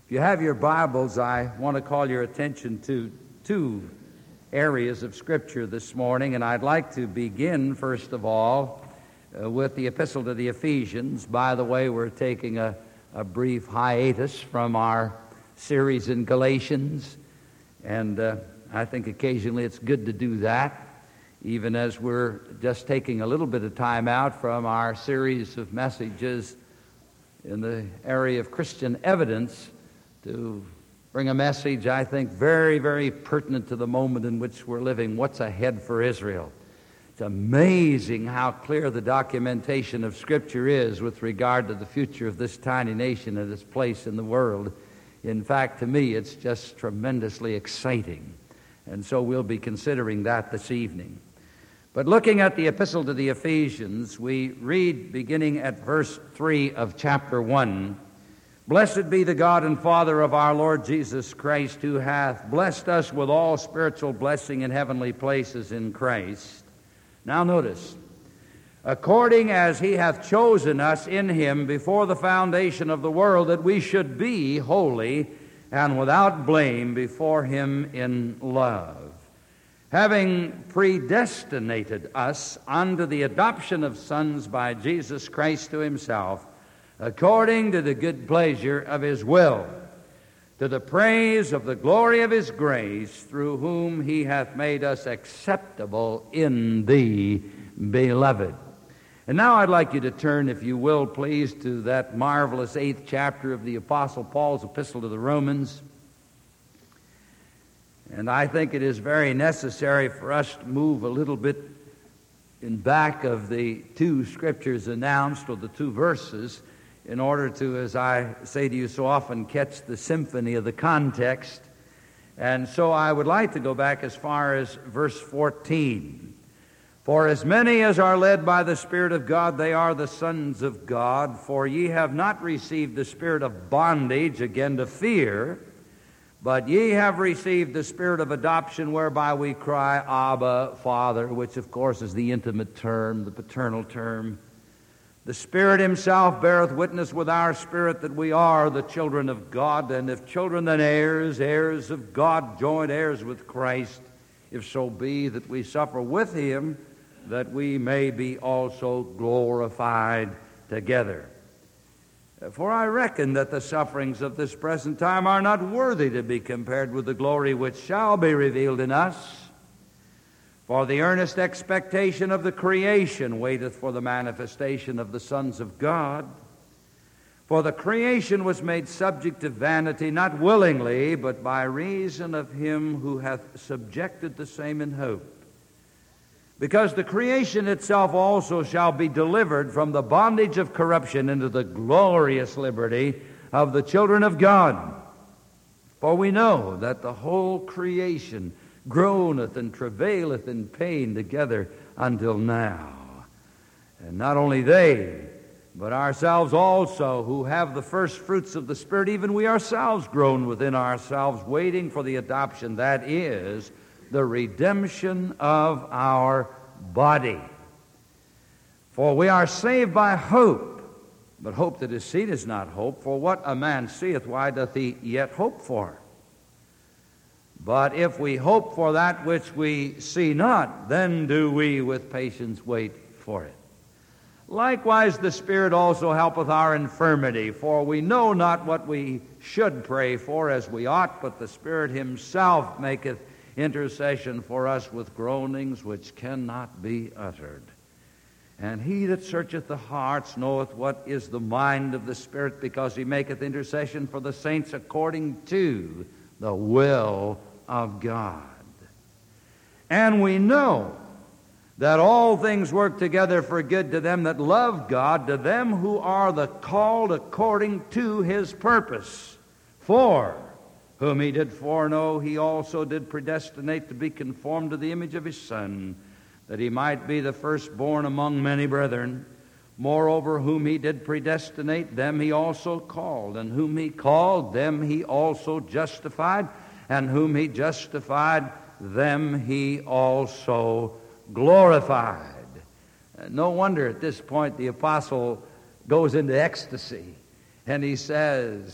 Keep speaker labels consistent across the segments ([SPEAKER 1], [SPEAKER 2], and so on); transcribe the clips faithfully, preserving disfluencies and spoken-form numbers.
[SPEAKER 1] If you have your Bibles, I want to call your attention to two areas of Scripture this morning, and I'd like to begin, first of all, uh, with the Epistle to the Ephesians. By the way, we're taking a, a brief hiatus from our series in Galatians, and uh, I think occasionally it's good to do that, even as we're just taking a little bit of time out from our series of messages in the area of Christian evidence to bring a message, I think, very, very pertinent to the moment in which we're living. What's ahead for Israel? It's amazing how clear the documentation of Scripture is with regard to the future of this tiny nation and its place in the world. In fact, to me, it's just tremendously exciting. And so we'll be considering that this evening. But looking at the Epistle to the Ephesians, we read beginning at verse three of chapter one, "Blessed be the God and Father of our Lord Jesus Christ, who hath blessed us with all spiritual blessing in heavenly places in Christ." Now notice, "according as he hath chosen us in him before the foundation of the world, that we should be holy and without blame before him in love, having predestinated us unto the adoption of sons by Jesus Christ to himself, according to the good pleasure of his will, to the praise of the glory of his grace, through whom he hath made us acceptable in thee, beloved." And now I'd like you to turn, if you will, please, to that marvelous eighth chapter of the Apostle Paul's Epistle to the Romans. And I think it is very necessary for us to move a little bit in back of the two scriptures announced, or the two verses, in order to, as I say to you so often, catch the symphony of the context. And so I would like to go back as far as verse fourteen. "For as many as are led by the Spirit of God, they are the sons of God. For ye have not received the spirit of bondage again to fear, but ye have received the spirit of adoption, whereby we cry, Abba, Father," which of course is the intimate term, the paternal term. "The Spirit himself beareth witness with our spirit that we are the children of God, and if children, then heirs, heirs of God, joint heirs with Christ, if so be that we suffer with him, that we may be also glorified together. For I reckon that the sufferings of this present time are not worthy to be compared with the glory which shall be revealed in us. For the earnest expectation of the creation waiteth for the manifestation of the sons of God. For the creation was made subject to vanity, not willingly, but by reason of him who hath subjected the same in hope. Because the creation itself also shall be delivered from the bondage of corruption into the glorious liberty of the children of God. For we know that the whole creation groaneth and travaileth in pain together until now. And not only they, but ourselves also, who have the first fruits of the Spirit, even we ourselves groan within ourselves, waiting for the adoption, that is, the redemption of our body. For we are saved by hope, but hope that is seen is not hope. For what a man seeth, why doth he yet hope for? But if we hope for that which we see not, then do we with patience wait for it. Likewise the Spirit also helpeth our infirmity, for we know not what we should pray for as we ought, but the Spirit himself maketh intercession for us with groanings which cannot be uttered. And he that searcheth the hearts knoweth what is the mind of the Spirit, because he maketh intercession for the saints according to the will of God. And we know that all things work together for good to them that love God, to them who are the called according to his purpose. For whom he did foreknow, he also did predestinate to be conformed to the image of his Son, that he might be the firstborn among many brethren. Moreover, whom he did predestinate, them he also called. And whom he called, them he also justified. And whom he justified, them he also glorified. No wonder at this point the apostle goes into ecstasy. And he says,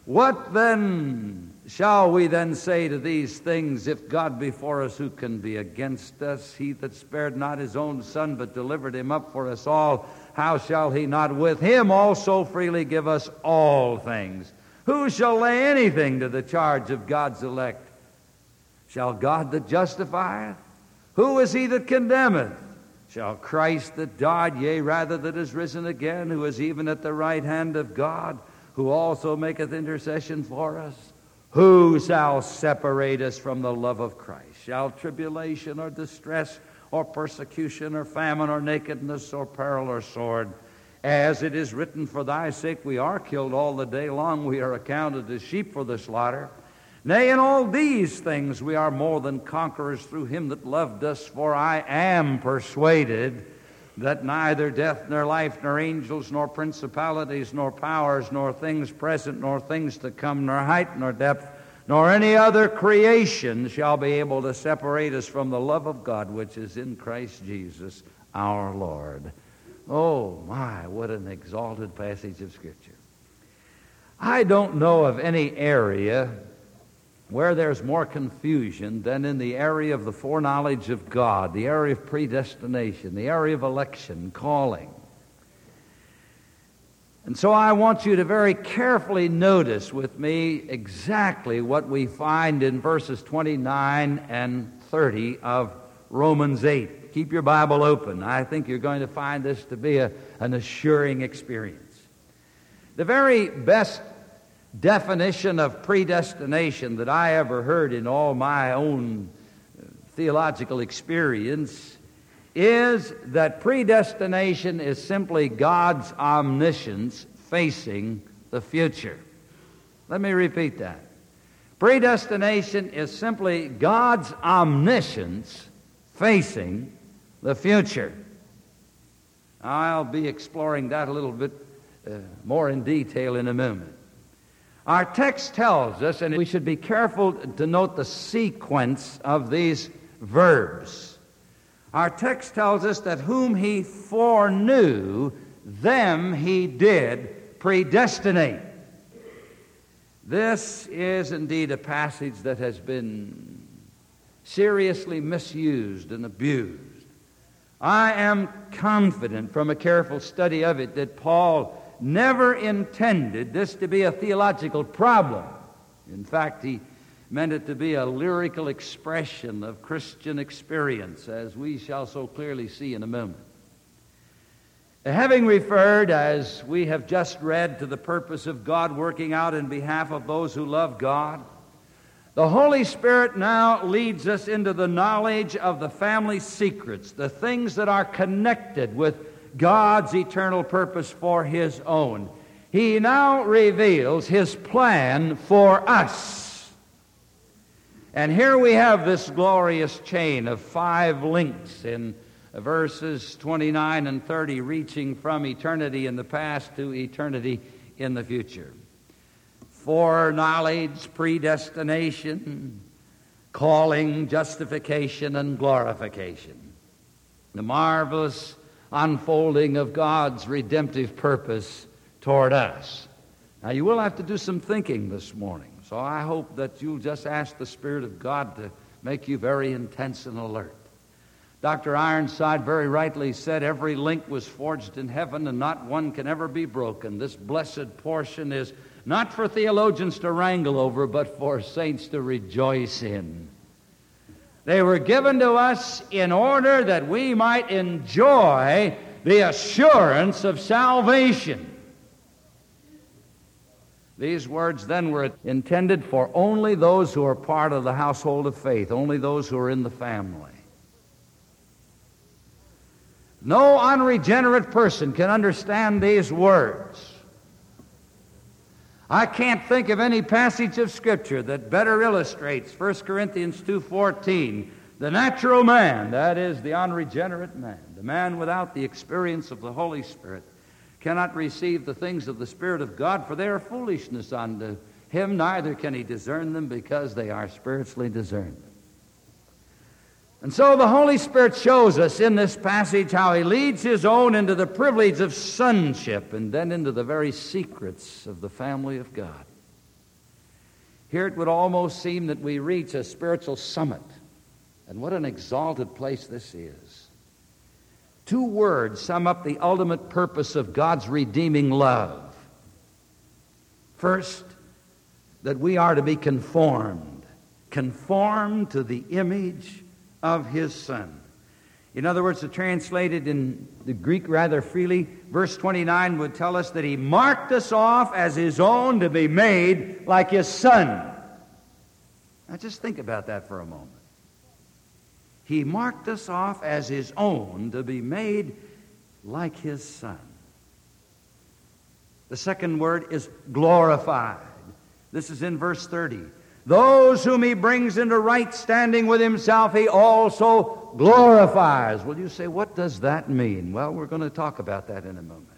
[SPEAKER 1] What then shall we then say to these things? If God be for us, who can be against us? He that spared not his own Son, but delivered him up for us all, how shall he not with him also freely give us all things? Who shall lay anything to the charge of God's elect? Shall God that justifieth? Who is he that condemneth? Shall Christ that died, yea, rather that is risen again, who is even at the right hand of God, who also maketh intercession for us? Who shall separate us from the love of Christ? Shall tribulation or distress or persecution or famine or nakedness or peril or sword? As it is written, for thy sake we are killed all the day long, we are accounted as sheep for the slaughter. Nay, in all these things we are more than conquerors through him that loved us. For I am persuaded that neither death, nor life, nor angels, nor principalities, nor powers, nor things present, nor things to come, nor height, nor depth, nor any other creation shall be able to separate us from the love of God which is in Christ Jesus our Lord. Oh my, what an exalted passage of Scripture. I don't know of any area where there's more confusion than in the area of the foreknowledge of God, the area of predestination, the area of election, calling. And so I want you to very carefully notice with me exactly what we find in verses twenty-nine and thirty of Romans eight. Keep your Bible open. I think you're going to find this to be a, an assuring experience. The very best definition of predestination that I ever heard in all my own theological experience is that predestination is simply God's omniscience facing the future. Let me repeat that. Predestination is simply God's omniscience facing the future. I'll be exploring that a little bit uh, more in detail in a moment. Our text tells us, and we should be careful to note the sequence of these verbs. Our text tells us that whom he foreknew, them he did predestinate. This is indeed a passage that has been seriously misused and abused. I am confident from a careful study of it that Paul never intended this to be a theological problem. In fact, he meant it to be a lyrical expression of Christian experience, as we shall so clearly see in a moment. Having referred, as we have just read, to the purpose of God working out in behalf of those who love God, the Holy Spirit now leads us into the knowledge of the family secrets, the things that are connected with God's eternal purpose for his own. He now reveals his plan for us. And here we have this glorious chain of five links in verses twenty-nine and thirty, reaching from eternity in the past to eternity in the future. Foreknowledge, predestination, calling, justification, and glorification. The marvelous unfolding of God's redemptive purpose toward us. Now, you will have to do some thinking this morning, so I hope that you'll just ask the Spirit of God to make you very intense and alert. Doctor Ironside very rightly said every link was forged in heaven and not one can ever be broken. This blessed portion is not for theologians to wrangle over, but for saints to rejoice in. They were given to us in order that we might enjoy the assurance of salvation. These words then were intended for only those who are part of the household of faith, only those who are in the family. No unregenerate person can understand these words. I can't think of any passage of Scripture that better illustrates First Corinthians two fourteen. The natural man, that is, the unregenerate man, the man without the experience of the Holy Spirit, cannot receive the things of the Spirit of God, for they are foolishness unto him, neither can he discern them, because they are spiritually discerned. And so the Holy Spirit shows us in this passage how he leads his own into the privilege of sonship and then into the very secrets of the family of God. Here it would almost seem that we reach a spiritual summit. And what an exalted place this is. Two words sum up the ultimate purpose of God's redeeming love. First, that we are to be conformed. Conformed to the image of His Son. In other words, to translate it in the Greek rather freely, verse twenty-nine would tell us that He marked us off as His own to be made like His Son. Now just think about that for a moment. He marked us off as His own to be made like His Son. The second word is glorified. This is in verse thirty. Those whom He brings into right standing with Himself, He also glorifies. Well, you say, what does that mean? Well, we're going to talk about that in a moment.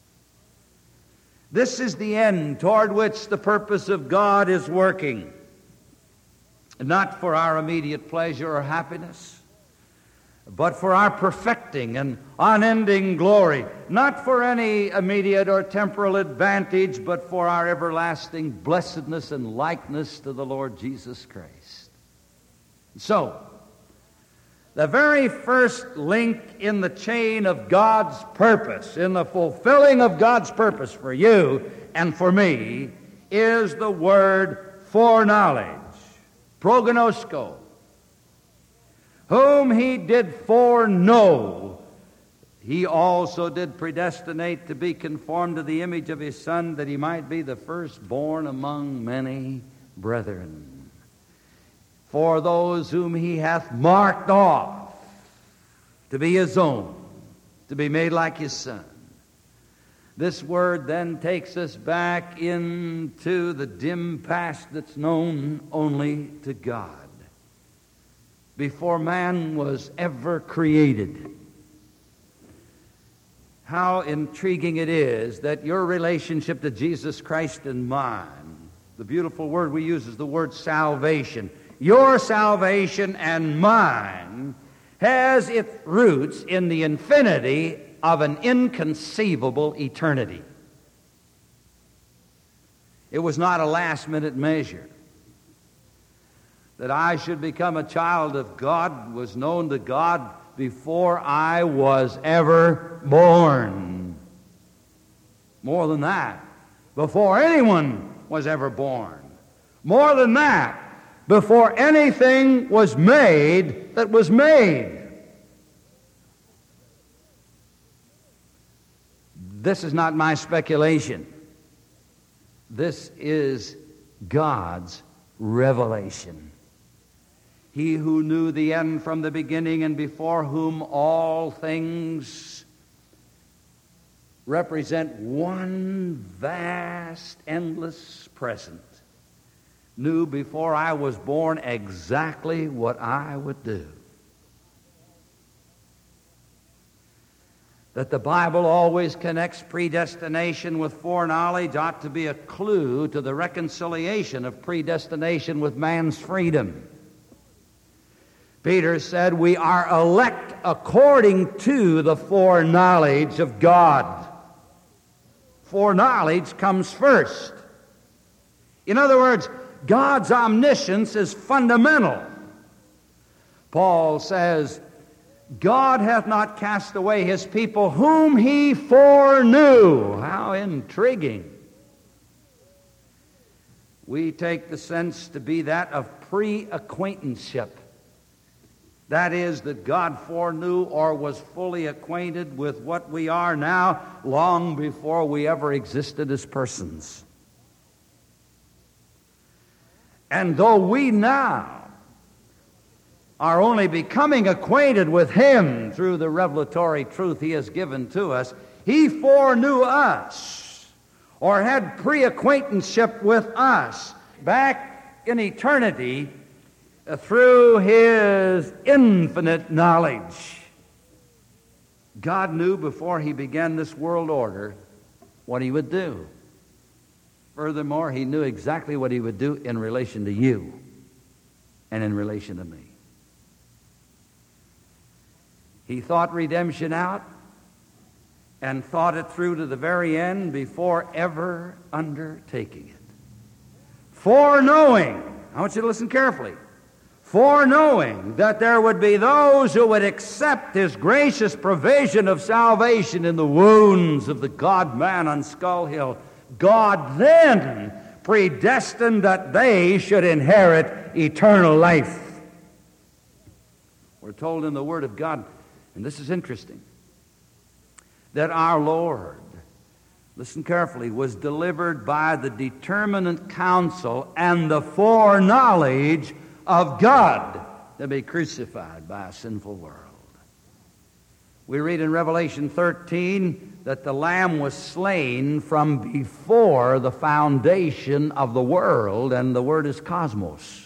[SPEAKER 1] This is the end toward which the purpose of God is working. Not for our immediate pleasure or happiness, but for our perfecting and unending glory. Not for any immediate or temporal advantage, but for our everlasting blessedness and likeness to the Lord Jesus Christ. So, the very first link in the chain of God's purpose, in the fulfilling of God's purpose for you and for me, is the word foreknowledge, prognosko. Whom He did foreknow, He also did predestinate to be conformed to the image of His Son, that He might be the firstborn among many brethren. For those whom He hath marked off to be His own, to be made like His Son. This word then takes us back into the dim past that's known only to God. Before man was ever created. How intriguing it is that your relationship to Jesus Christ and mine, the beautiful word we use is the word salvation. Your salvation and mine has its roots in the infinity of an inconceivable eternity. It was not a last-minute measure. That I should become a child of God was known to God before I was ever born. More than that, before anyone was ever born. More than that, before anything was made that was made. This is not my speculation. This is God's revelation. He who knew the end from the beginning, and before whom all things represent one vast, endless present, knew before I was born exactly what I would do. That the Bible always connects predestination with foreknowledge ought to be a clue to the reconciliation of predestination with man's freedom. Peter said, we are elect according to the foreknowledge of God. Foreknowledge comes first. In other words, God's omniscience is fundamental. Paul says, God hath not cast away His people whom He foreknew. How intriguing. We take the sense to be that of pre-acquaintanceship. That is, that God foreknew or was fully acquainted with what we are now long before we ever existed as persons. And though we now are only becoming acquainted with Him through the revelatory truth He has given to us, He foreknew us or had pre-acquaintanceship with us back in eternity through His infinite knowledge. God knew before He began this world order what He would do. Furthermore, He knew exactly what He would do in relation to you and in relation to me. He thought redemption out and thought it through to the very end before ever undertaking it. foreknowing, I want you to listen carefully, foreknowing that there would be those who would accept his gracious provision of salvation in the wounds of the God-man on Skull Hill, God then predestined that they should inherit eternal life. We're told in the Word of God, and this is interesting, that our Lord, listen carefully, was delivered by the determinate counsel and the foreknowledge of God to be crucified by a sinful world. We read in Revelation thirteen that the Lamb was slain from before the foundation of the world, and the word is cosmos.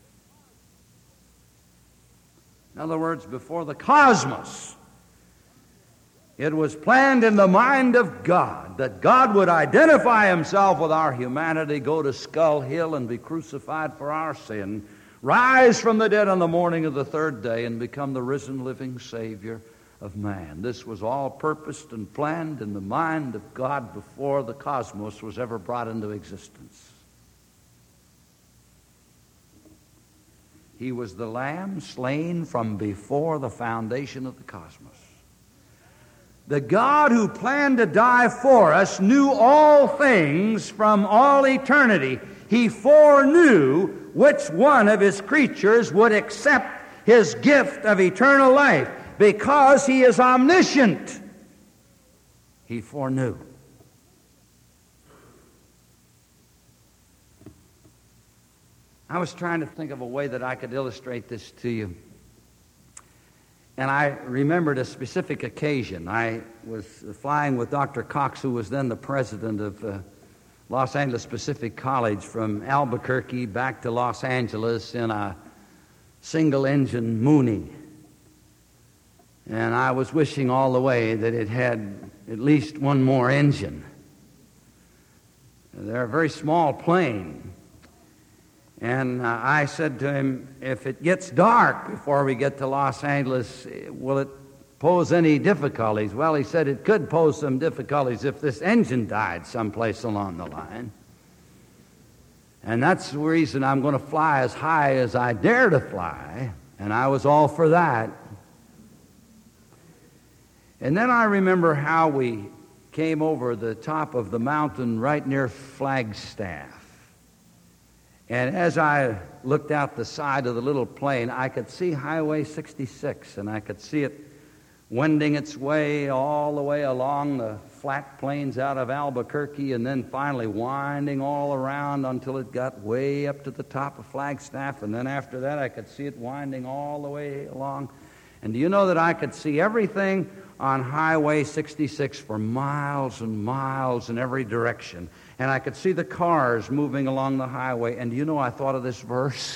[SPEAKER 1] In other words, before the cosmos, it was planned in the mind of God that God would identify himself with our humanity, go to Skull Hill and be crucified for our sin, rise from the dead on the morning of the third day, and become the risen living Savior of man. This was all purposed and planned in the mind of God before the cosmos was ever brought into existence. He was the Lamb slain from before the foundation of the cosmos. The God who planned to die for us knew all things from all eternity. He foreknew which one of his creatures would accept his gift of eternal life. Because he is omniscient, he foreknew. I was trying to think of a way that I could illustrate this to you. And I remembered a specific occasion. I was flying with Doctor Cox, who was then the president of uh, Los Angeles Pacific College, from Albuquerque back to Los Angeles in a single-engine Mooney. And I was wishing all the way that it had at least one more engine. They're a very small plane. And uh, I said to him, if it gets dark before we get to Los Angeles, will it pose any difficulties? Well, he said it could pose some difficulties if this engine died someplace along the line. And that's the reason I'm going to fly as high as I dare to fly. And I was all for that. And then I remember how we came over the top of the mountain right near Flagstaff. And as I looked out the side of the little plane, I could see Highway sixty-six, and I could see it wending its way all the way along the flat plains out of Albuquerque, and then finally winding all around until it got way up to the top of Flagstaff. And then after that, I could see it winding all the way along. And do you know that I could see everything on Highway sixty-six for miles and miles in every direction? And I could see the cars moving along the highway. And do you know I thought of this verse?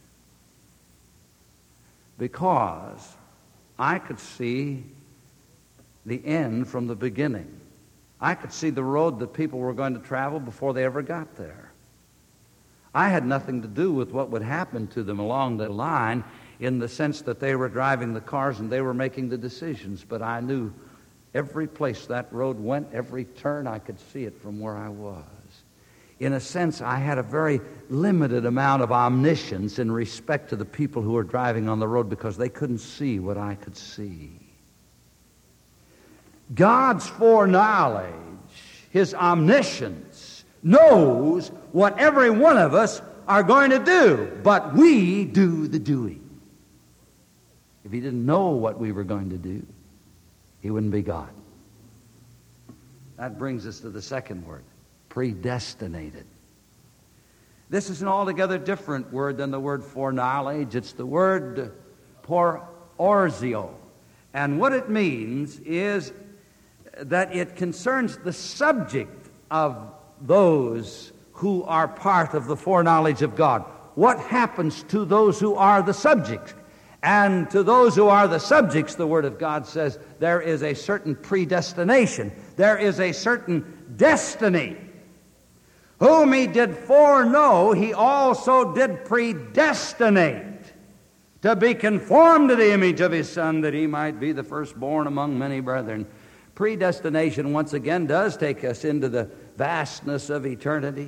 [SPEAKER 1] Because I could see the end from the beginning. I could see the road that people were going to travel before they ever got there. I had nothing to do with what would happen to them along the line, in the sense that they were driving the cars and they were making the decisions. But I knew every place that road went, every turn, I could see it from where I was. In a sense, I had a very limited amount of omniscience in respect to the people who were driving on the road, because they couldn't see what I could see. God's foreknowledge, his omniscience, knows what every one of us are going to do, but we do the doing. If he didn't know what we were going to do, he wouldn't be God. That brings us to the second word, predestinated. This is an altogether different word than the word foreknowledge. It's the word porzio. And what it means is that it concerns the subject of those who are part of the foreknowledge of God. What happens to those who are the subjects? And to those who are the subjects, the Word of God says, there is a certain predestination. There is a certain destiny. Whom he did foreknow, he also did predestinate to be conformed to the image of his Son, that he might be the firstborn among many brethren. Predestination, once again, does take us into the vastness of eternity.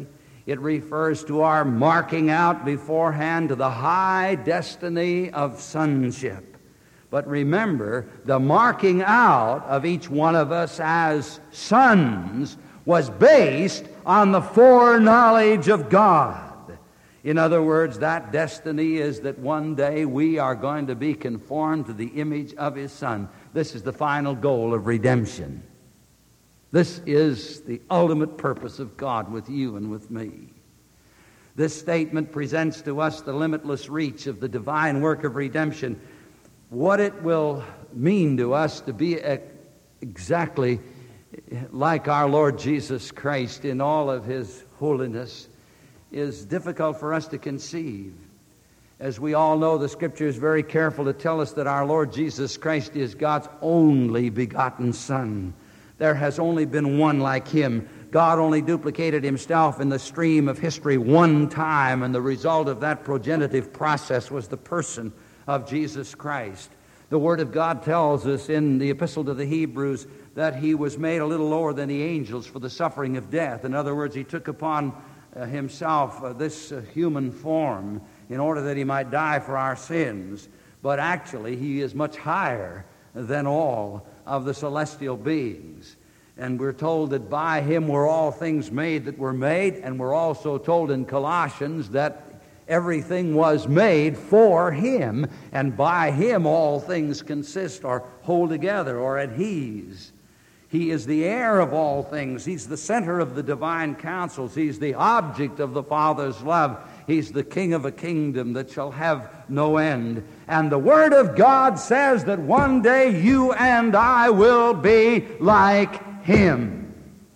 [SPEAKER 1] It refers to our marking out beforehand to the high destiny of sonship. But remember, the marking out of each one of us as sons was based on the foreknowledge of God. In other words, that destiny is that one day we are going to be conformed to the image of His Son. This is the final goal of redemption. This is the ultimate purpose of God with you and with me. This statement presents to us the limitless reach of the divine work of redemption. What it will mean to us to be exactly like our Lord Jesus Christ in all of His holiness is difficult for us to conceive. As we all know, the Scripture is very careful to tell us that our Lord Jesus Christ is God's only begotten Son. There has only been one like Him. God only duplicated Himself in the stream of history one time, and the result of that progenitive process was the person of Jesus Christ. The Word of God tells us in the Epistle to the Hebrews that He was made a little lower than the angels for the suffering of death. In other words, He took upon uh, Himself uh, this uh, human form in order that He might die for our sins. But actually, He is much higher than all of the celestial beings. And we're told that by Him were all things made that were made, and we're also told in Colossians that everything was made for Him, and by Him all things consist or hold together or adhese. He is the heir of all things. He's the center of the divine counsels. He's the object of the Father's love. He's the King of a kingdom that shall have no end. And the Word of God says that one day you and I will be like Him.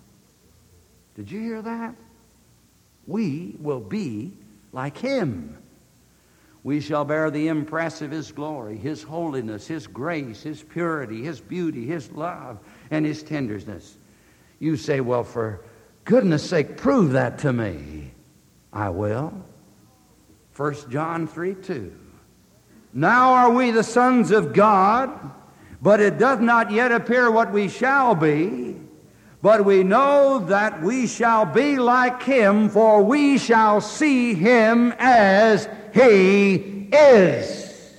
[SPEAKER 1] Did you hear that? We will be like Him. We shall bear the impress of His glory, His holiness, His grace, His purity, His beauty, His love, and His tenderness. You say, well, for goodness sake, prove that to me. I will. First John three two. Now are we the sons of God, but it doth not yet appear what we shall be. But we know that we shall be like Him, for we shall see Him as He is.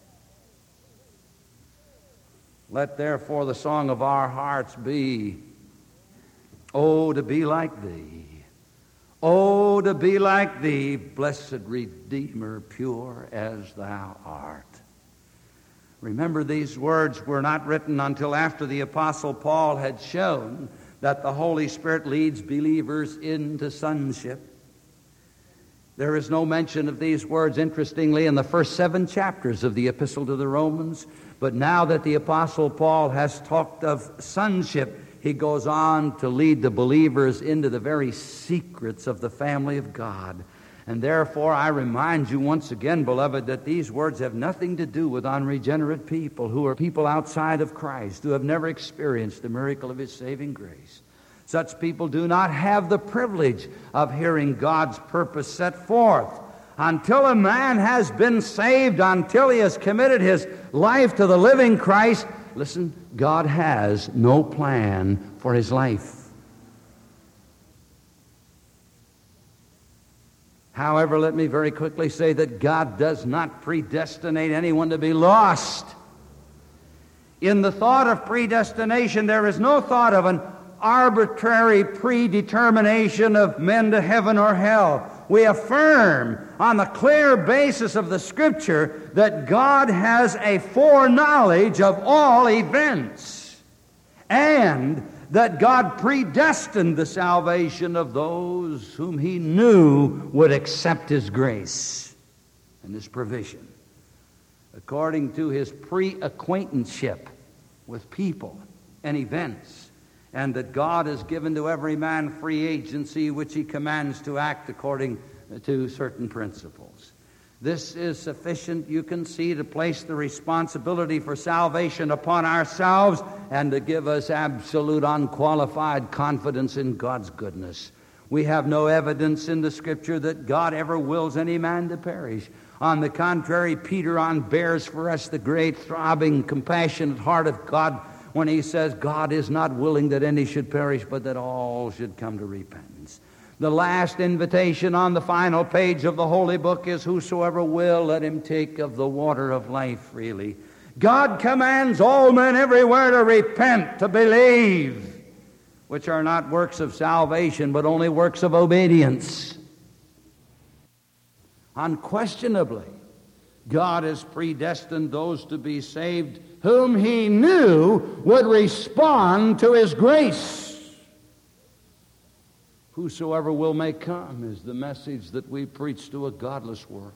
[SPEAKER 1] Let therefore the song of our hearts be, oh, to be like Thee. Oh, to be like Thee, blessed Redeemer, pure as Thou art. Remember, these words were not written until after the Apostle Paul had shown that the Holy Spirit leads believers into sonship. There is no mention of these words, interestingly, in the first seven chapters of the Epistle to the Romans. But now that the Apostle Paul has talked of sonship, he goes on to lead the believers into the very secrets of the family of God. And therefore, I remind you once again, beloved, that these words have nothing to do with unregenerate people who are people outside of Christ, who have never experienced the miracle of His saving grace. Such people do not have the privilege of hearing God's purpose set forth. Until a man has been saved, until he has committed his life to the living Christ, listen, God has no plan for his life. However, let me very quickly say that God does not predestinate anyone to be lost. In the thought of predestination, there is no thought of an arbitrary predetermination of men to heaven or hell. We affirm on the clear basis of the Scripture that God has a foreknowledge of all events, and that God predestined the salvation of those whom He knew would accept His grace and His provision, according to His pre-acquaintanceship with people and events, and that God has given to every man free agency which He commands to act according to certain principles. This is sufficient, you can see, to place the responsibility for salvation upon ourselves and to give us absolute, unqualified confidence in God's goodness. We have no evidence in the Scripture that God ever wills any man to perish. On the contrary, Peter unbears for us the great, throbbing, compassionate heart of God when he says, God is not willing that any should perish, but that all should come to repentance. The last invitation on the final page of the Holy Book is, whosoever will, let him take of the water of life freely. God commands all men everywhere to repent, to believe, which are not works of salvation, but only works of obedience. Unquestionably, God has predestined those to be saved whom He knew would respond to His grace. Whosoever will may come is the message that we preach to a godless world.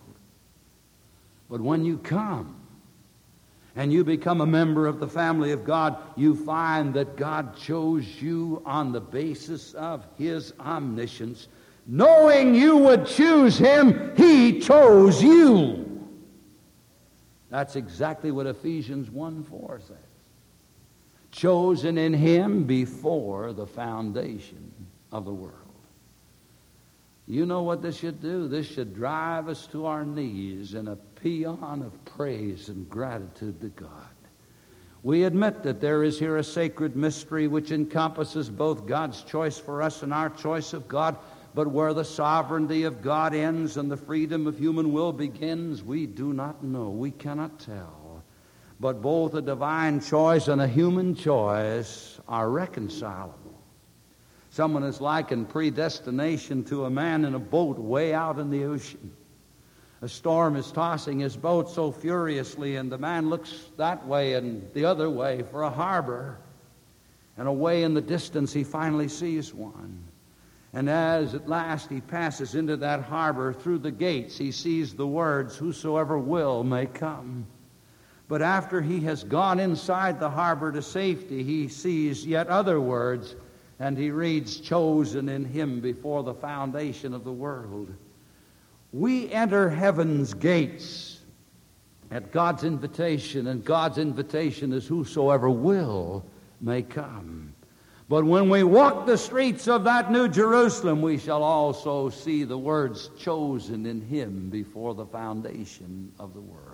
[SPEAKER 1] But when you come and you become a member of the family of God, you find that God chose you on the basis of His omniscience. Knowing you would choose Him, He chose you. That's exactly what Ephesians one four says. Chosen in Him before the foundation of the world. You know what this should do? This should drive us to our knees in a paean of praise and gratitude to God. We admit that there is here a sacred mystery which encompasses both God's choice for us and our choice of God, but where the sovereignty of God ends and the freedom of human will begins, we do not know. We cannot tell. But both a divine choice and a human choice are reconcilable. Someone has likened predestination to a man in a boat way out in the ocean. A storm is tossing his boat so furiously, and the man looks that way and the other way for a harbor. And away in the distance he finally sees one. And as at last he passes into that harbor, through the gates he sees the words, whosoever will may come. But after he has gone inside the harbor to safety, he sees yet other words, and he reads, chosen in Him before the foundation of the world. We enter heaven's gates at God's invitation, and God's invitation is whosoever will may come. But when we walk the streets of that New Jerusalem, we shall also see the words, chosen in Him before the foundation of the world.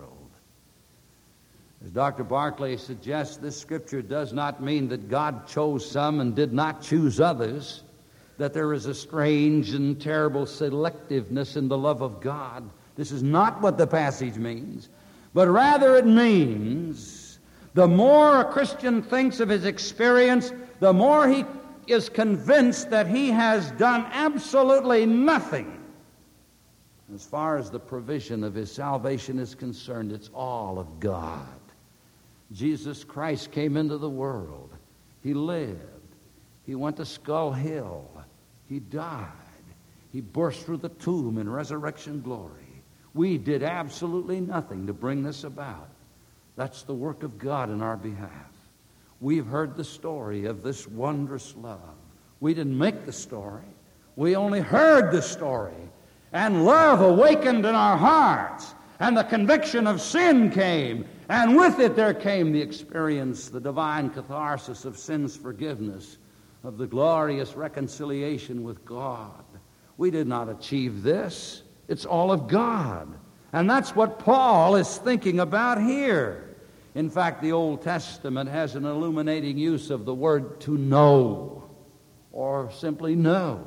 [SPEAKER 1] As Doctor Barclay suggests, this scripture does not mean that God chose some and did not choose others, that there is a strange and terrible selectiveness in the love of God. This is not what the passage means, but rather it means the more a Christian thinks of his experience, the more he is convinced that he has done absolutely nothing. As far as the provision of his salvation is concerned, it's all of God. Jesus Christ came into the world. He lived. He went to Skull Hill. He died. He burst through the tomb in resurrection glory. We did absolutely nothing to bring this about. That's the work of God in our behalf. We've heard the story of this wondrous love. We didn't make the story. We only heard the story. And love awakened in our hearts. And the conviction of sin came. And with it there came the experience, the divine catharsis of sin's forgiveness, of the glorious reconciliation with God. We did not achieve this. It's all of God. And that's what Paul is thinking about here. In fact, the Old Testament has an illuminating use of the word to know, or simply know.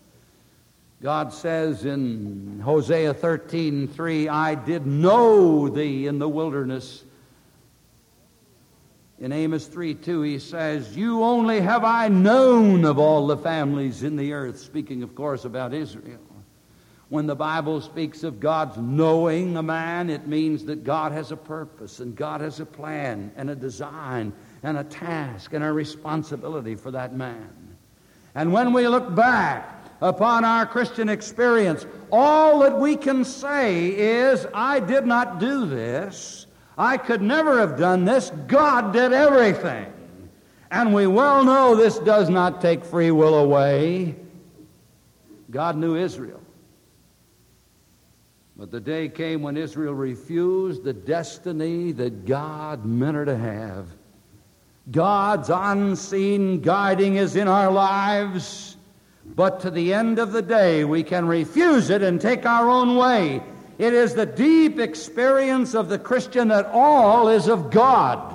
[SPEAKER 1] God says in Hosea thirteen three, I did know thee in the wilderness. In Amos three two, he says, you only have I known of all the families in the earth, speaking, of course, about Israel. When the Bible speaks of God's knowing a man, it means that God has a purpose, and God has a plan, and a design, and a task, and a responsibility for that man. And when we look back upon our Christian experience, all that we can say is, I did not do this. I could never have done this. God did everything. And we well know this does not take free will away. God knew Israel. But the day came when Israel refused the destiny that God meant her to have. God's unseen guiding is in our lives, but to the end of the day we can refuse it and take our own way. It is the deep experience of the Christian that all is of God,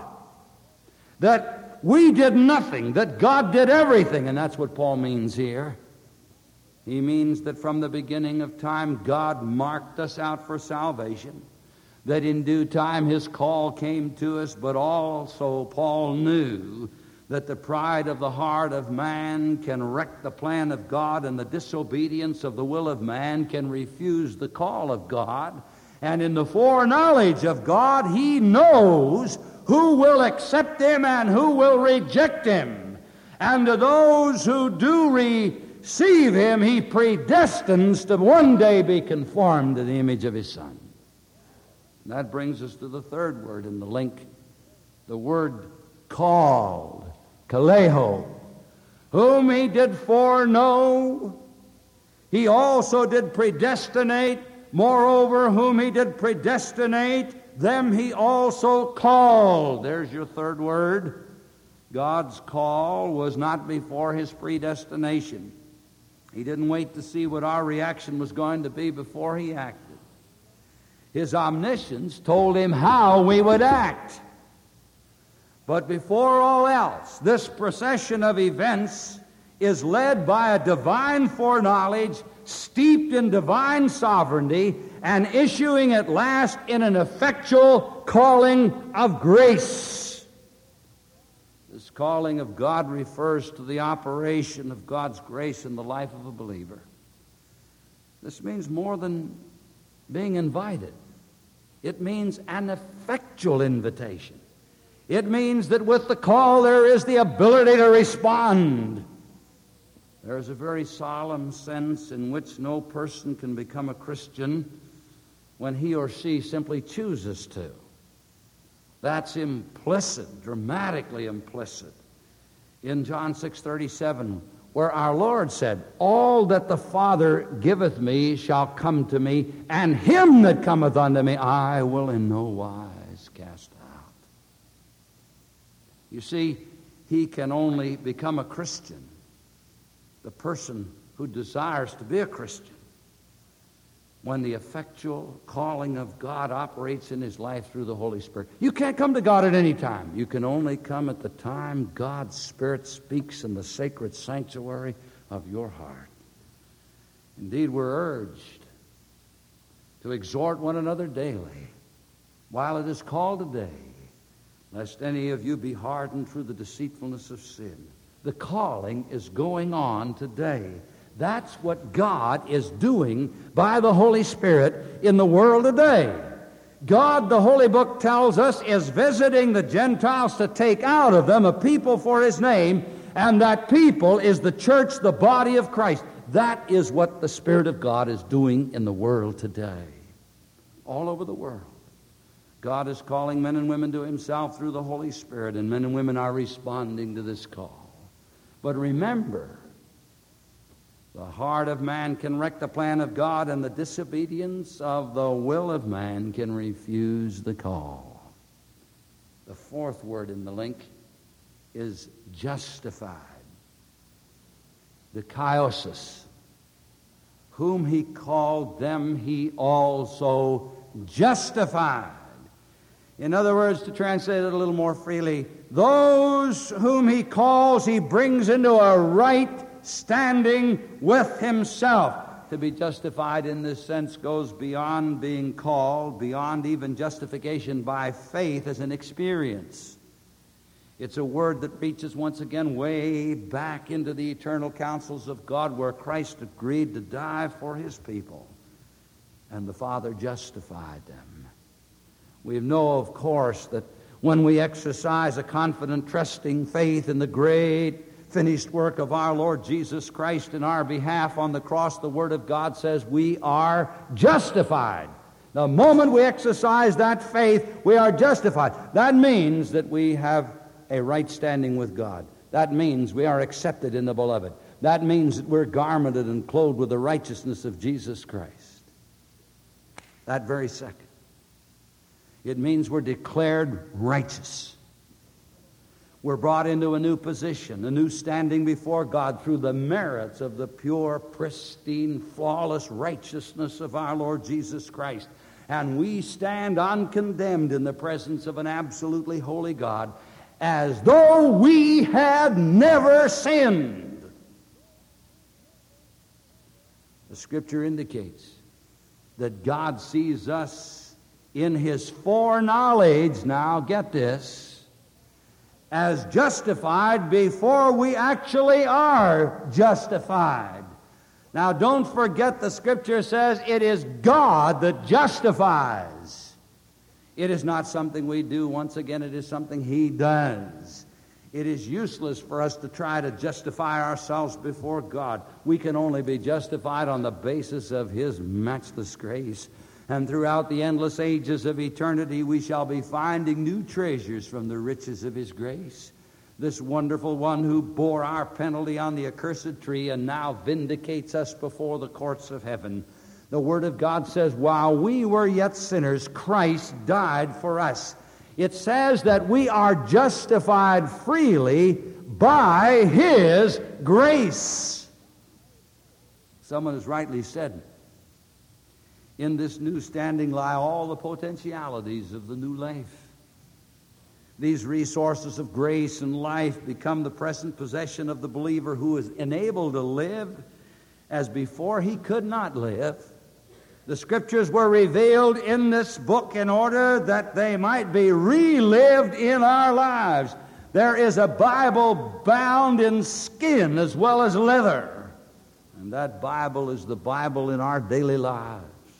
[SPEAKER 1] that we did nothing, that God did everything, and that's what Paul means here. He means that from the beginning of time, God marked us out for salvation, that in due time his call came to us, but also Paul knew that the pride of the heart of man can wreck the plan of God, and the disobedience of the will of man can refuse the call of God. And in the foreknowledge of God, he knows who will accept him and who will reject him. And to those who do receive him, he predestines to one day be conformed to the image of his Son. And that brings us to the third word in the link, the word called, kaleo, whom he did foreknow, he also did predestinate. Moreover, whom he did predestinate, them he also called. There's your third word. God's call was not before his predestination. He didn't wait to see what our reaction was going to be before he acted. His omniscience told him how we would act. But before all else, this procession of events is led by a divine foreknowledge, steeped in divine sovereignty, and issuing at last in an effectual calling of grace. This calling of God refers to the operation of God's grace in the life of a believer. This means more than being invited. It means an effectual invitation. It means that with the call there is the ability to respond. There is a very solemn sense in which no person can become a Christian when he or she simply chooses to. That's implicit, dramatically implicit, in John six thirty-seven, where our Lord said, "All that the Father giveth me shall come to me, and him that cometh unto me I will in no wise cast out." You see, he can only become a Christian, the person who desires to be a Christian, when the effectual calling of God operates in his life through the Holy Spirit. You can't come to God at any time. You can only come at the time God's Spirit speaks in the sacred sanctuary of your heart. Indeed, we're urged to exhort one another daily while it is called today, lest any of you be hardened through the deceitfulness of sin. The calling is going on today. That's what God is doing by the Holy Spirit in the world today. God, the Holy Book tells us, is visiting the Gentiles to take out of them a people for his name, and that people is the church, the body of Christ. That is what the Spirit of God is doing in the world today, all over the world. God is calling men and women to himself through the Holy Spirit, and men and women are responding to this call. But remember, the heart of man can wreck the plan of God, and the disobedience of the will of man can refuse the call. The fourth word in the link is justified. Dikaiosis. Whom he called, them he also justified. In other words, to translate it a little more freely, those whom he calls, he brings into a right standing with himself. To be justified in this sense goes beyond being called, beyond even justification by faith as an experience. It's a word that reaches once again way back into the eternal counsels of God, where Christ agreed to die for his people, and the Father justified them. We know, of course, that when we exercise a confident, trusting faith in the great finished work of our Lord Jesus Christ in our behalf on the cross, the Word of God says we are justified. The moment we exercise that faith, we are justified. That means that we have a right standing with God. That means we are accepted in the Beloved. That means that we're garmented and clothed with the righteousness of Jesus Christ. That very second. It means we're declared righteous. We're brought into a new position, a new standing before God through the merits of the pure, pristine, flawless righteousness of our Lord Jesus Christ. And we stand uncondemned in the presence of an absolutely holy God, as though we had never sinned. The Scripture indicates that God sees us in His foreknowledge, now get this, as justified before we actually are justified. Now don't forget the Scripture says it is God that justifies. It is not something we do. Once again, it is something He does. It is useless for us to try to justify ourselves before God. We can only be justified on the basis of His matchless grace. And throughout the endless ages of eternity, we shall be finding new treasures from the riches of His grace. This wonderful one who bore our penalty on the accursed tree and now vindicates us before the courts of heaven. The Word of God says, while we were yet sinners, Christ died for us. It says that we are justified freely by His grace. Someone has rightly said, in this new standing lie all the potentialities of the new life. These resources of grace and life become the present possession of the believer who is enabled to live as before he could not live. The Scriptures were revealed in this book in order that they might be relived in our lives. There is a Bible bound in skin as well as leather, and that Bible is the Bible in our daily lives.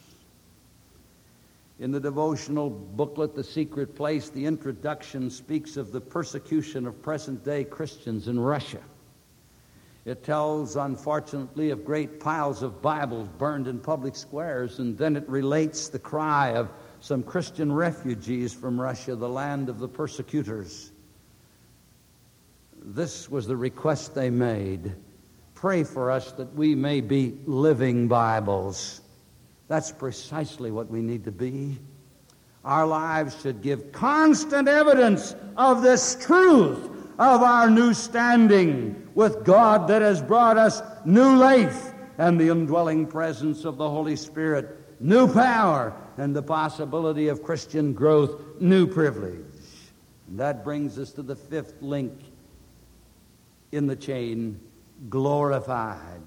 [SPEAKER 1] In the devotional booklet, The Secret Place, the introduction speaks of the persecution of present-day Christians in Russia. It tells, unfortunately, of great piles of Bibles burned in public squares, and then it relates the cry of some Christian refugees from Russia, the land of the persecutors. This was the request they made. Pray for us that we may be living Bibles. That's precisely what we need to be. Our lives should give constant evidence of this truth of our new standing with God that has brought us new life and the indwelling presence of the Holy Spirit, new power, and the possibility of Christian growth, new privilege. And that brings us to the fifth link in the chain, glorified,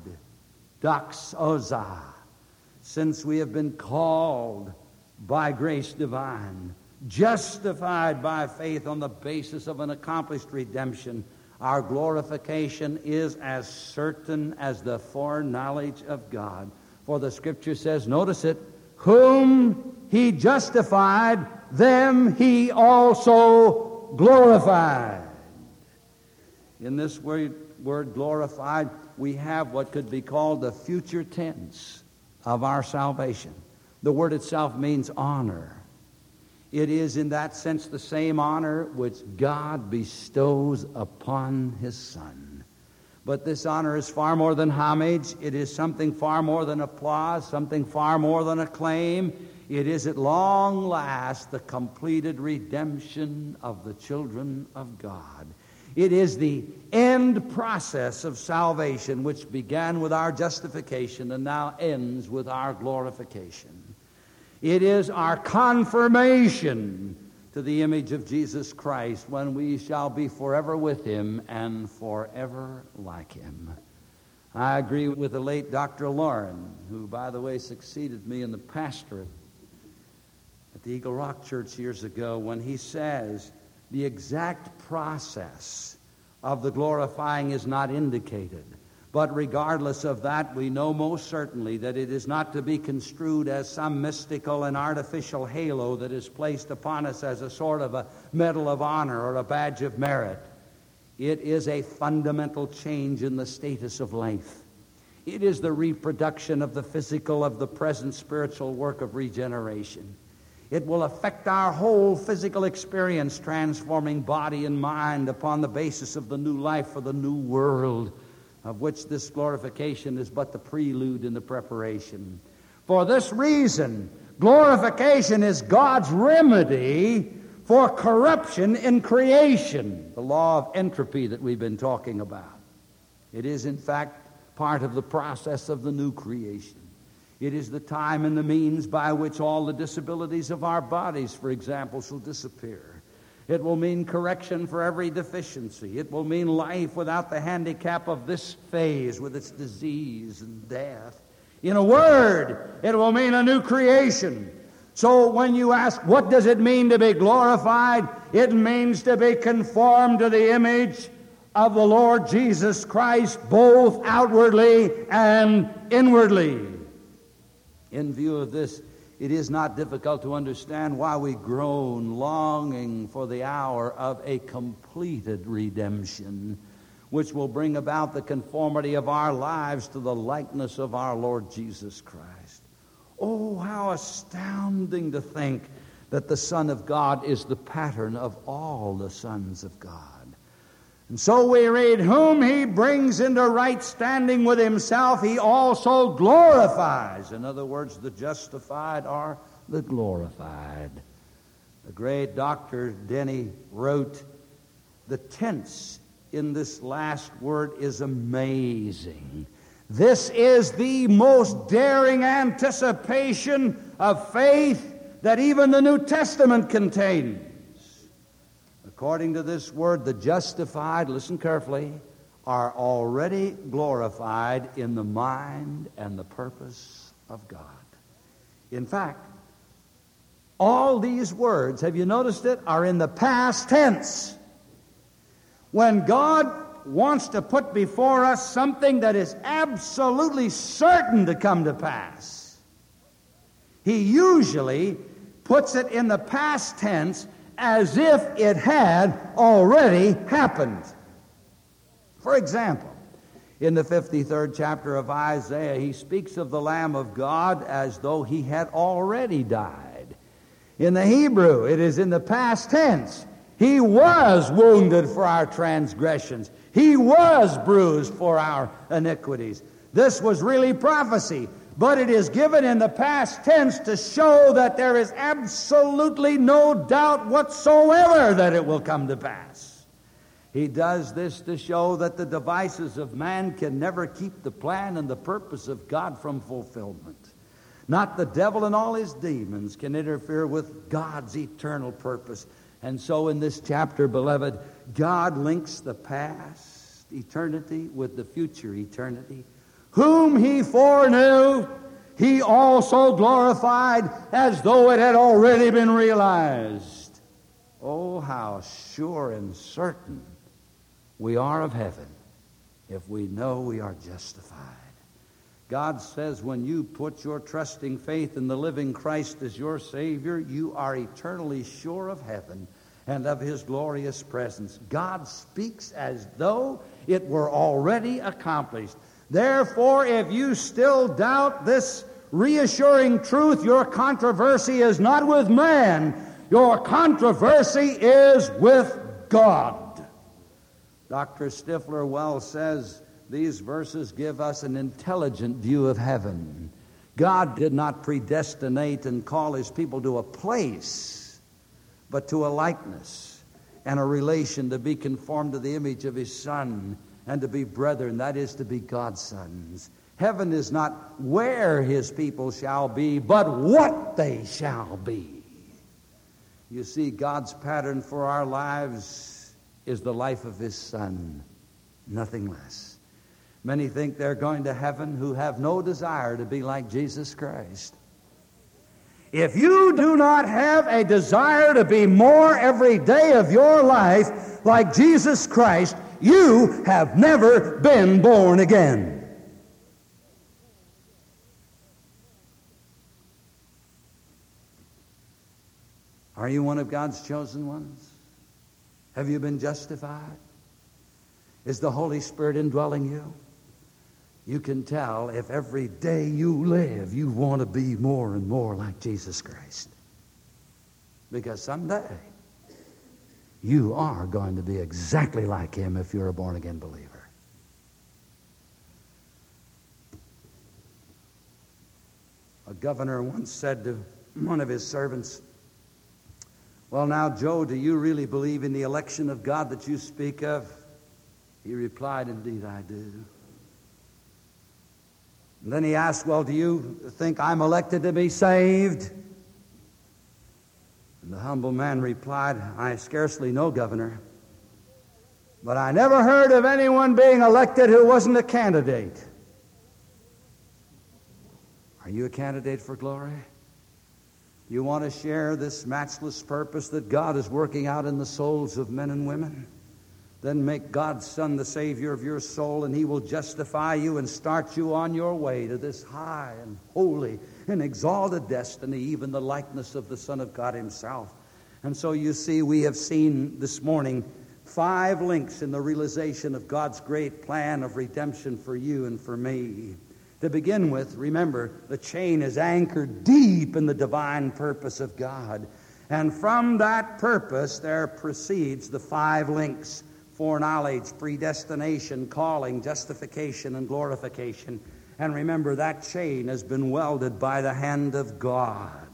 [SPEAKER 1] doxoza. Since we have been called by grace divine, justified by faith on the basis of an accomplished redemption, our glorification is as certain as the foreknowledge of God. For the Scripture says, notice it, whom He justified, them He also glorified. In this word, word glorified, we have what could be called the future tense of our salvation. The word itself means honor. It is in that sense the same honor which God bestows upon His Son. But this honor is far more than homage. It is something far more than applause, something far more than acclaim. It is at long last the completed redemption of the children of God. It is the end process of salvation which began with our justification and now ends with our glorification. It is our confirmation to the image of Jesus Christ when we shall be forever with Him and forever like Him. I agree with the late Doctor Lauren, who, by the way, succeeded me in the pastorate at the Eagle Rock Church years ago, when he says the exact process of the glorifying is not indicated. But regardless of that, we know most certainly that it is not to be construed as some mystical and artificial halo that is placed upon us as a sort of a medal of honor or a badge of merit. It is a fundamental change in the status of life. It is the reproduction of the physical of the present spiritual work of regeneration. It will affect our whole physical experience, transforming body and mind upon the basis of the new life for the new world, of which this glorification is but the prelude and the preparation. For this reason, glorification is God's remedy for corruption in creation, the law of entropy that we've been talking about. It is, in fact, part of the process of the new creation. It is the time and the means by which all the disabilities of our bodies, for example, shall disappear. It will mean correction for every deficiency. It will mean life without the handicap of this phase with its disease and death.
[SPEAKER 2] In a word, it will mean a new creation. So when you ask, what does it mean to be glorified? It means to be conformed to the image of the Lord Jesus Christ, both outwardly and inwardly. In view of this, it is not difficult to understand why we groan, longing for the hour of a completed redemption, which will bring about the conformity of our lives to the likeness of our Lord Jesus Christ. Oh, how astounding to think that the Son of God is the pattern of all the sons of God. And so we read, whom he brings into right standing with himself, he also glorifies. In other words, the justified are the glorified. The great Doctor Denny wrote, the tense in this last word is amazing. This is the most daring anticipation of faith that even the New Testament contains. According to this word, the justified, listen carefully, are already glorified in the mind and the purpose of God. In fact, all these words, have you noticed it, are in the past tense. When God wants to put before us something that is absolutely certain to come to pass, he usually puts it in the past tense as if it had already happened. For example, in the fifty-third chapter of Isaiah, he speaks of the Lamb of God as though he had already died. In the Hebrew, it is in the past tense. He was wounded for our transgressions. He was bruised for our iniquities. This was really prophecy, but it is given in the past tense to show that there is absolutely no doubt whatsoever that it will come to pass. He does this to show that the devices of man can never keep the plan and the purpose of God from fulfillment. Not the devil and all his demons can interfere with God's eternal purpose. And so in this chapter, beloved, God links the past eternity with the future eternity. Whom he foreknew, he also glorified as though it had already been realized. Oh, how sure and certain we are of heaven if we know we are justified. God says when you put your trusting faith in the living Christ as your Savior, you are eternally sure of heaven and of his glorious presence. God speaks as though it were already accomplished. Therefore, if you still doubt this reassuring truth, your controversy is not with man. Your controversy is with God. Doctor Stifler well says, these verses give us an intelligent view of heaven. God did not predestinate and call his people to a place, but to a likeness and a relation to be conformed to the image of his Son and to be brethren, that is, to be God's sons. Heaven is not where his people shall be, but what they shall be. You see, God's pattern for our lives is the life of his Son, nothing less. Many think they're going to heaven who have no desire to be like Jesus Christ. If you do not have a desire to be more every day of your life like Jesus Christ, you have never been born again. Are you one of God's chosen ones? Have you been justified? Is the Holy Spirit indwelling you? You can tell if every day you live, you want to be more and more like Jesus Christ. Because someday, you are going to be exactly like him if you're a born-again believer. A governor once said to one of his servants, well, now, Joe, do you really believe in the election of God that you speak of? He replied, indeed I do. And then he asked, well, do you think I'm elected to be saved? And the humble man replied, I scarcely know, Governor, but I never heard of anyone being elected who wasn't a candidate. Are you a candidate for glory? You want to share this matchless purpose that God is working out in the souls of men and women? Then make God's Son the Savior of your soul, and He will justify you and start you on your way to this high and holy and exalted destiny, even the likeness of the Son of God Himself. And so you see, we have seen this morning five links in the realization of God's great plan of redemption for you and for me. To begin with, remember, the chain is anchored deep in the divine purpose of God. And from that purpose, there proceeds the five links: foreknowledge, predestination, calling, justification, and glorification. And remember, that chain has been welded by the hand of God.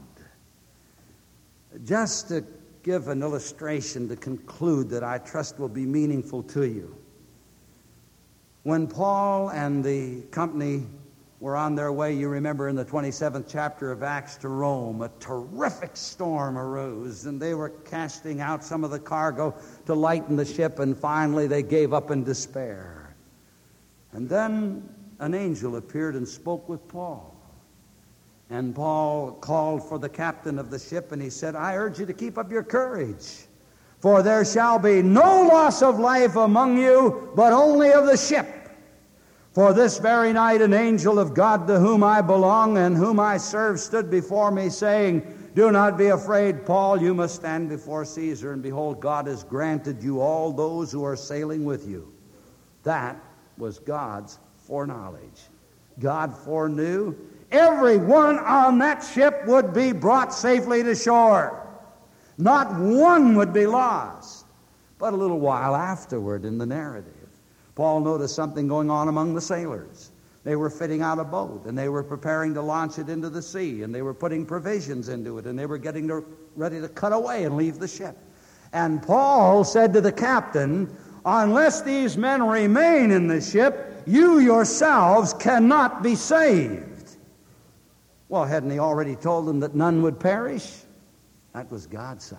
[SPEAKER 2] Just to give an illustration to conclude that I trust will be meaningful to you. When Paul and the company were on their way, you remember in the twenty-seventh chapter of Acts, to Rome, a terrific storm arose, and they were casting out some of the cargo to lighten the ship, and finally they gave up in despair. And then an angel appeared and spoke with Paul. And Paul called for the captain of the ship, and he said, I urge you to keep up your courage, for there shall be no loss of life among you, but only of the ship. For this very night an angel of God to whom I belong and whom I serve stood before me, saying, Do not be afraid, Paul, you must stand before Caesar, and behold, God has granted you all those who are sailing with you. That was God's foreknowledge. God foreknew everyone on that ship would be brought safely to shore. Not one would be lost. But a little while afterward in the narrative, Paul noticed something going on among the sailors. They were fitting out a boat, and they were preparing to launch it into the sea, and they were putting provisions into it, and they were getting to, ready to cut away and leave the ship. And Paul said to the captain, Unless these men remain in the ship, you yourselves cannot be saved. Well, hadn't he already told them that none would perish? That was God's side.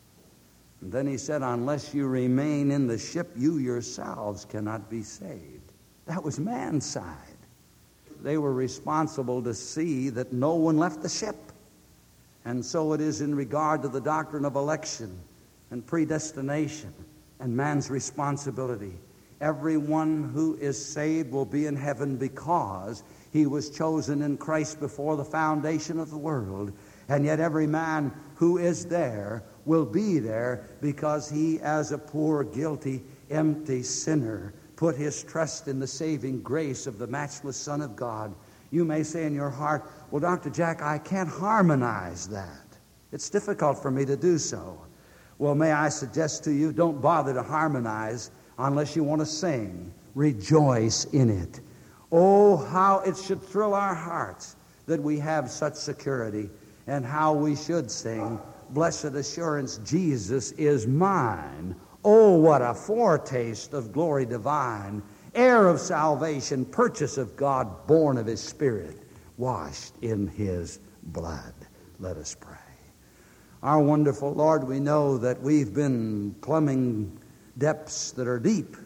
[SPEAKER 2] And then he said, unless you remain in the ship, you yourselves cannot be saved. That was man's side. They were responsible to see that no one left the ship. And so it is in regard to the doctrine of election and predestination and man's responsibility. Everyone who is saved will be in heaven because he was chosen in Christ before the foundation of the world. And yet every man who is there will be there because he, as a poor, guilty, empty sinner, put his trust in the saving grace of the matchless Son of God. You may say in your heart, well, Doctor Jack, I can't harmonize that. It's difficult for me to do so. Well, may I suggest to you, don't bother to harmonize unless you want to sing. Rejoice in it. Oh, how it should thrill our hearts that we have such security, and how we should sing, Blessed assurance, Jesus is mine. Oh, what a foretaste of glory divine, heir of salvation, purchase of God, born of His Spirit, washed in His blood. Let us pray. Our wonderful Lord, we know that we've been plumbing depths that are deep,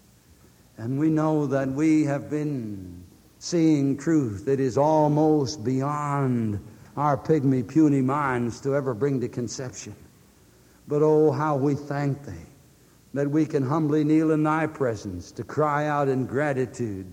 [SPEAKER 2] and we know that we have been seeing truth that is almost beyond our pygmy, puny minds to ever bring to conception. But oh, how we thank Thee that we can humbly kneel in Thy presence to cry out in gratitude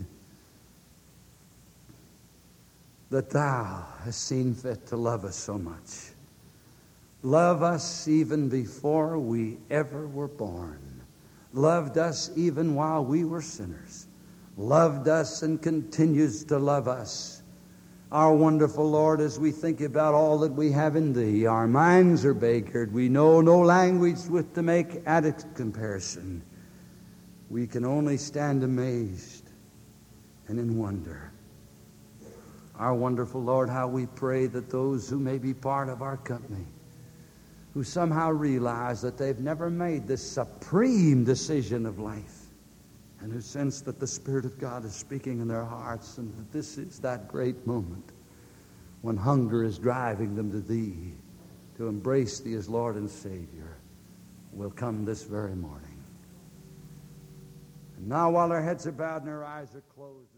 [SPEAKER 2] that Thou hast seen fit to love us so much. Love us even before we ever were born. Loved us even while we were sinners. Loved us and continues to love us. Our wonderful Lord, as we think about all that we have in Thee, our minds are beggared. We know no language with to make adequate comparison. We can only stand amazed and in wonder. Our wonderful Lord, how we pray that those who may be part of our company, who somehow realize that they've never made this supreme decision of life, and who sense that the Spirit of God is speaking in their hearts, and that this is that great moment when hunger is driving them to Thee, to embrace Thee as Lord and Savior, will come this very morning. And now, while our heads are bowed and our eyes are closed,